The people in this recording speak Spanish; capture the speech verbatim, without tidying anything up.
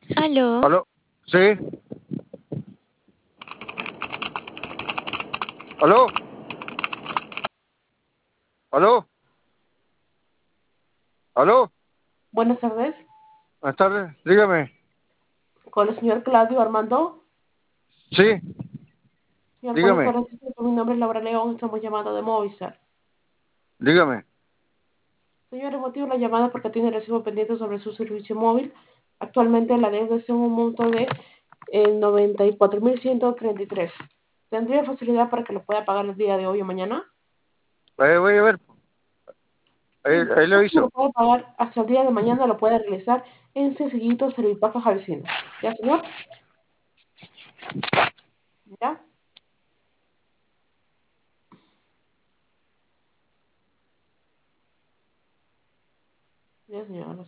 ¿Aló? ¿Aló? ¿Sí? ¿Aló? ¿Aló? ¿Aló? Buenas tardes, Buenas tardes, dígame. con el señor Claudio Armando. ¿Sí? Señor, buenas Dígame, tardes, mi nombre es Laura León, estamos llamando de Movistar. dígame. Señor, el motivo de la llamada es porque tiene recibo pendiente sobre su servicio móvil. Actualmente la deuda es en un monto de eh, noventa y cuatro mil ciento treinta y tres. ¿Tendría facilidad para que lo pueda pagar el día de hoy o mañana? Eh, voy a ver, ahí, Sí, ahí le si lo aviso. puede pagar hasta el día de mañana, lo puede realizar en Sencillito Servipaca Javicino. ¿Ya, señor? ¿Ya? Ya, señor.